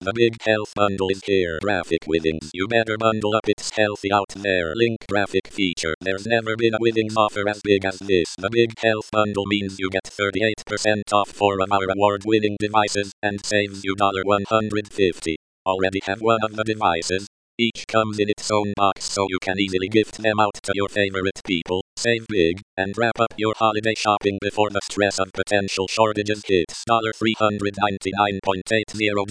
The big health bundle is here. Graphic Withings. You better bundle up, it's healthy out there. Link graphic feature. There's never been a Withings offer as big as this. The big health bundle means you get 38% off 4 of our award-winning devices and saves you $150. Already have one of the devices? Each comes in its own box so you can easily gift them out to your favorite people, save big, and wrap up your holiday shopping before the stress of potential shortages hits. $399.80,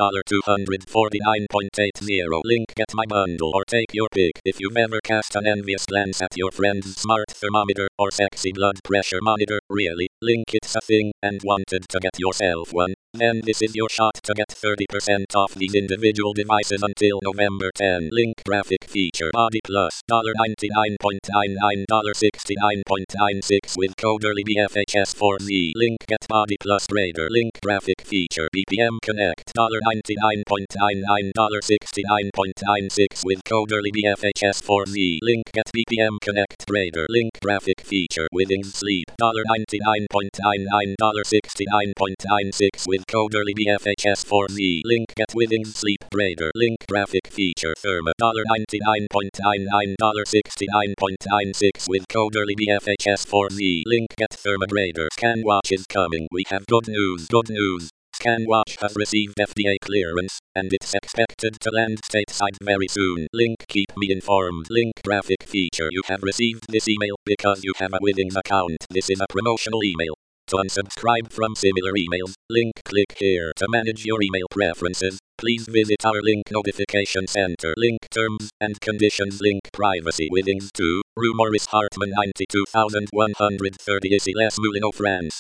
$249.80. Link get my bundle or take your pick. If you've ever cast an envious glance at your friend's smart thermometer or sexy blood pressure monitor, really, Link it's a thing, and wanted to get yourself one, then this is your shot to get 30% off these individual devices until November 10. Link graphic feature. Body Plus $99.99, $69.96 with code EARLYBFHS4Z. Link get Body Plus Radar. Link graphic feature. BPM Connect $99.99, $69.96 with code EARLYBFHS4Z. Link get BPM Connect Radar. Link graphic feature. Withings Sleep $99.99, $69.96 with code EARLYBFHS4Z. Link get Withings Sleep Radar. Link graphic feature. Therma $99.99, $69.96 with code EARLYBFHS4Z. Link get Therma Radar. ScanWatch is coming. We have good news. ScanWatch has received FDA clearance, and it's expected to land stateside very soon. Link keep me informed. Link graphic feature. You have received this email because you have a Withings account. This is a promotional email. To unsubscribe from similar emails, link click here. To manage your email preferences, please visit our link notification center. Link terms and conditions. Link privacy. Withings 2, Rue Maurice Hartmann 92130 Issy les Moulineaux, France.